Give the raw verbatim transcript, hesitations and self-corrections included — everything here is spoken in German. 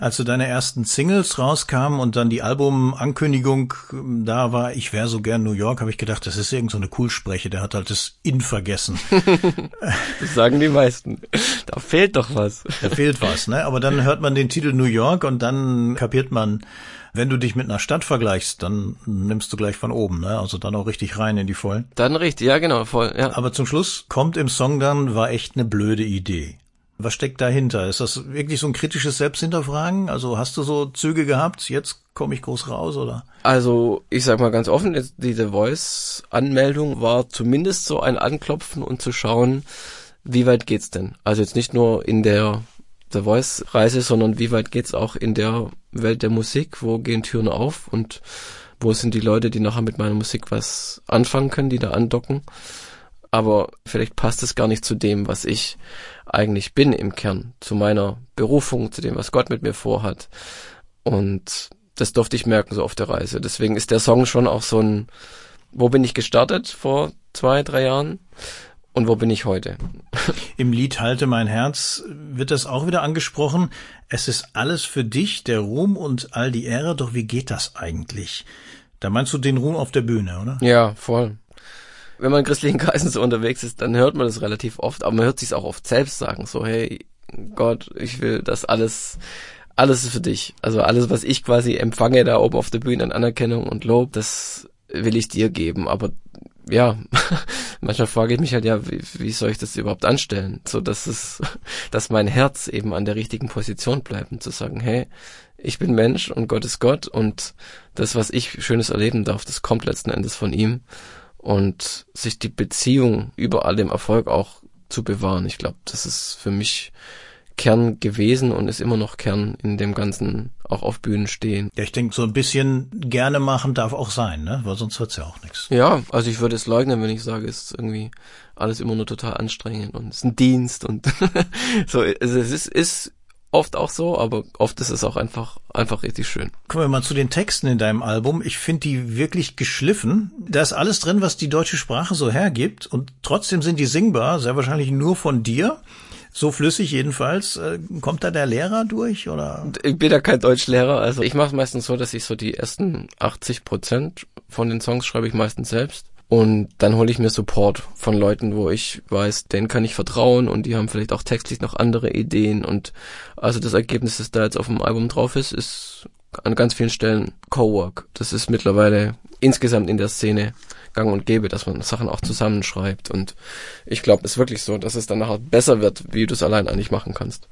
Als so deine ersten Singles rauskamen und dann die Albumankündigung da war, ich wäre so gern New York, habe ich gedacht, das ist irgend so eine Coolspreche, der hat halt das In vergessen. Das sagen die meisten. Da fehlt doch was. Da fehlt was, ne? Aber dann hört man den Titel New York und dann kapiert man, wenn du dich mit einer Stadt vergleichst, dann nimmst du gleich von oben, ne? Also dann auch richtig rein in die Vollen. Dann richtig, ja genau, voll, ja. Aber zum Schluss kommt im Song dann, war echt eine blöde Idee. Was steckt dahinter? Ist das wirklich so ein kritisches Selbsthinterfragen? Also hast du so Züge gehabt, jetzt komme ich groß raus, oder? Also ich sag mal ganz offen, jetzt die The Voice-Anmeldung war zumindest so ein Anklopfen und zu schauen, wie weit geht's denn? Also jetzt nicht nur in der The Voice-Reise, sondern wie weit geht's auch in der Welt der Musik? Wo gehen Türen auf und wo sind die Leute, die nachher mit meiner Musik was anfangen können, die da andocken? Aber vielleicht passt es gar nicht zu dem, was ich eigentlich bin im Kern, zu meiner Berufung, zu dem, was Gott mit mir vorhat. Und das durfte ich merken so auf der Reise. Deswegen ist der Song schon auch so ein, wo bin ich gestartet vor zwei, drei Jahren und wo bin ich heute? Im Lied Halte mein Herz wird das auch wieder angesprochen. Es ist alles für dich, der Ruhm und all die Ehre, doch wie geht das eigentlich? Da meinst du den Ruhm auf der Bühne, oder? Ja, voll. Wenn man in christlichen Kreisen so unterwegs ist, dann hört man das relativ oft, aber man hört sich auch oft selbst sagen, so, hey, Gott, ich will das alles, alles ist für dich. Also alles, was ich quasi empfange da oben auf der Bühne an Anerkennung und Lob, das will ich dir geben. Aber ja, manchmal frage ich mich halt, ja, wie, wie soll ich das überhaupt anstellen? So, dass es, dass mein Herz eben an der richtigen Position bleibt und zu sagen, hey, ich bin Mensch und Gott ist Gott und das, was ich Schönes erleben darf, das kommt letzten Endes von ihm. Und sich die Beziehung über all dem Erfolg auch zu bewahren. Ich glaube, das ist für mich Kern gewesen und ist immer noch Kern in dem Ganzen, auch auf Bühnen stehen. Ja, ich denke, so ein bisschen gerne machen darf auch sein, ne? Weil sonst wird's ja auch nichts. Ja, also ich würde es leugnen, wenn ich sage, es ist irgendwie alles immer nur total anstrengend und es ist ein Dienst und so. Es ist, ist oft auch so, aber oft ist es auch einfach einfach richtig schön. Kommen wir mal zu den Texten in deinem Album. Ich finde die wirklich geschliffen. Da ist alles drin, was die deutsche Sprache so hergibt und trotzdem sind die singbar, sehr wahrscheinlich nur von dir. So flüssig jedenfalls. Kommt da der Lehrer durch, oder? Ich bin da kein Deutschlehrer, also ich mache es meistens so, dass ich so die ersten achtzig Prozent von den Songs schreibe ich meistens selbst. Und dann hole ich mir Support von Leuten, wo ich weiß, denen kann ich vertrauen und die haben vielleicht auch textlich noch andere Ideen. Und also das Ergebnis, das da jetzt auf dem Album drauf ist, ist an ganz vielen Stellen Co-Work. Das ist mittlerweile insgesamt in der Szene gang und gäbe, dass man Sachen auch zusammenschreibt. Und ich glaube, es ist wirklich so, dass es dann nachher besser wird, wie du es allein eigentlich machen kannst.